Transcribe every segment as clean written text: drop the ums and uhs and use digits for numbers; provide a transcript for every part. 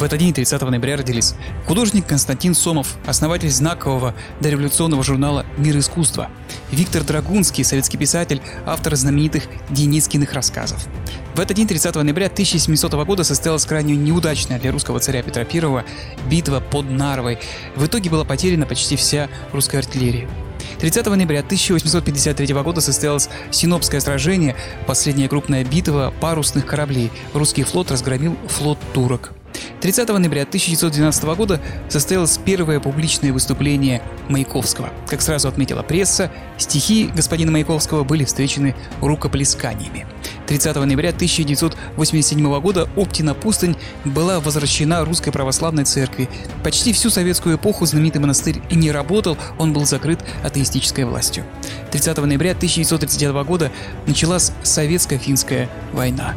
В этот день, 30 ноября, родились художник Константин Сомов, основатель знакового дореволюционного журнала «Мир искусства», Виктор Драгунский, советский писатель, автор знаменитых Деникиных рассказов. В этот день, 30 ноября 1700 года, состоялась крайне неудачная для русского царя Петра I битва под Нарвой. В итоге была потеряна почти вся русская артиллерия. 30 ноября 1853 года состоялось Синопское сражение, последняя крупная битва парусных кораблей. Русский флот разгромил флот турок. 30 ноября 1912 года состоялось первое публичное выступление Маяковского. Как сразу отметила пресса, стихи господина Маяковского были встречены рукоплесканиями. 30 ноября 1987 года Оптина пустынь была возвращена Русской Православной Церкви. Почти всю советскую эпоху знаменитый монастырь и не работал, он был закрыт атеистической властью. 30 ноября 1939 года началась Советско-финская война.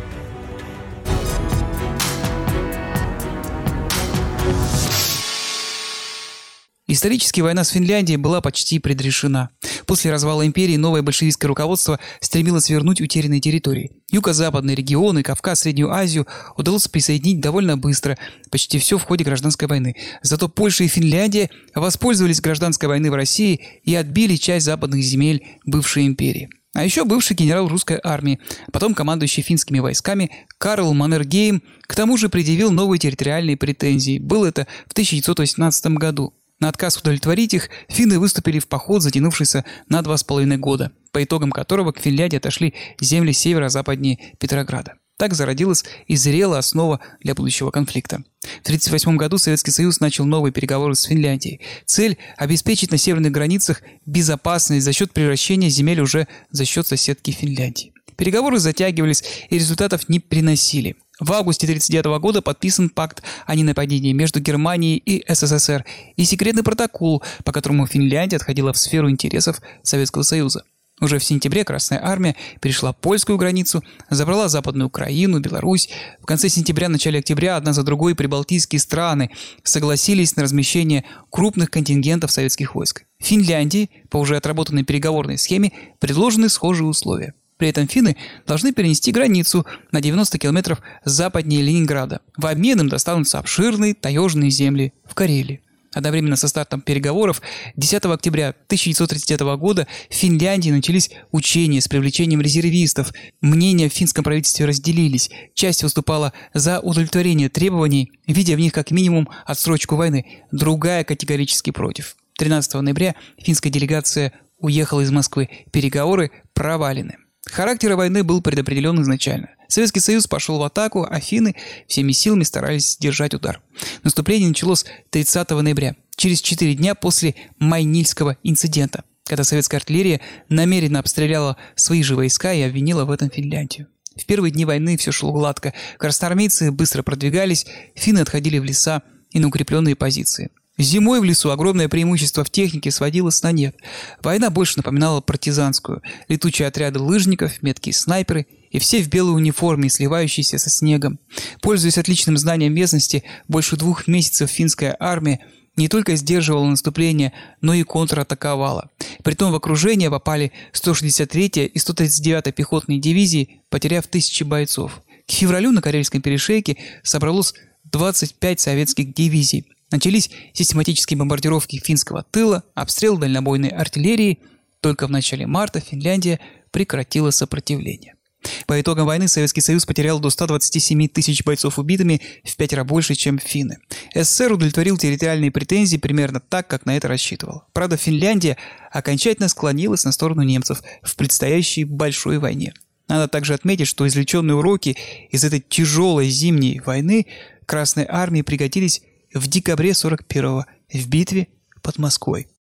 Исторически война с Финляндией была почти предрешена. После развала империи новое большевистское руководство стремилось вернуть утерянные территории. Юго-западные регионы, Кавказ, Среднюю Азию удалось присоединить довольно быстро, почти все в ходе гражданской войны. Зато Польша и Финляндия воспользовались гражданской войной в России и отбили часть западных земель бывшей империи. А еще бывший генерал русской армии, потом командующий финскими войсками Карл Маннергейм, к тому же предъявил новые территориальные претензии. Было это в 1918 году. На отказ удовлетворить их финны выступили в поход, затянувшийся на 2,5 года, по итогам которого к Финляндии отошли земли северо-западнее Петрограда. Так зародилась и зрела основа для будущего конфликта. В 1938 году Советский Союз начал новые переговоры с Финляндией. Цель – обеспечить на северных границах безопасность за счет превращения земель уже за счет соседки Финляндии. Переговоры затягивались и результатов не приносили. В августе 1939 года подписан пакт о ненападении между Германией и СССР и секретный протокол, по которому Финляндия отходила в сферу интересов Советского Союза. Уже в сентябре Красная Армия перешла польскую границу, забрала Западную Украину, Беларусь. В конце сентября, начале октября одна за другой прибалтийские страны согласились на размещение крупных контингентов советских войск. Финляндии, по уже отработанной переговорной схеме, предложены схожие условия. При этом финны должны перенести границу на 90 километров западнее Ленинграда. В обмен им достанутся обширные таежные земли в Карелии. Одновременно со стартом переговоров 10 октября 1939 года в Финляндии начались учения с привлечением резервистов. Мнения в финском правительстве разделились. Часть выступала за удовлетворение требований, видя в них как минимум отсрочку войны. Другая категорически против. 13 ноября финская делегация уехала из Москвы. Переговоры провалены. Характер войны был предопределен изначально. Советский Союз пошел в атаку, а финны всеми силами старались сдержать удар. Наступление началось 30 ноября, через 4 дня после Майнильского инцидента, когда советская артиллерия намеренно обстреляла свои же войска и обвинила в этом Финляндию. В первые дни войны все шло гладко, красноармейцы быстро продвигались, финны отходили в леса и на укрепленные позиции. Зимой в лесу огромное преимущество в технике сводилось на нет. Война больше напоминала партизанскую. Летучие отряды лыжников, меткие снайперы и все в белой униформе, сливающиеся со снегом. Пользуясь отличным знанием местности, больше 2 месяцев финская армия не только сдерживала наступление, но и контратаковала. Притом в окружение попали 163-я и 139-я пехотные дивизии, потеряв 1000 бойцов. К февралю на Карельском перешейке собралось 25 советских дивизий. Начались систематические бомбардировки финского тыла, обстрел дальнобойной артиллерии. Только в начале марта Финляндия прекратила сопротивление. По итогам войны Советский Союз потерял до 127 тысяч бойцов убитыми, в 5 больше, чем финны. СССР удовлетворил территориальные претензии примерно так, как на это рассчитывал. Правда, Финляндия окончательно склонилась на сторону немцев в предстоящей большой войне. Надо также отметить, что извлеченные уроки из этой тяжелой зимней войны Красной Армии пригодились в декабре 1941-го в битве под Москвой.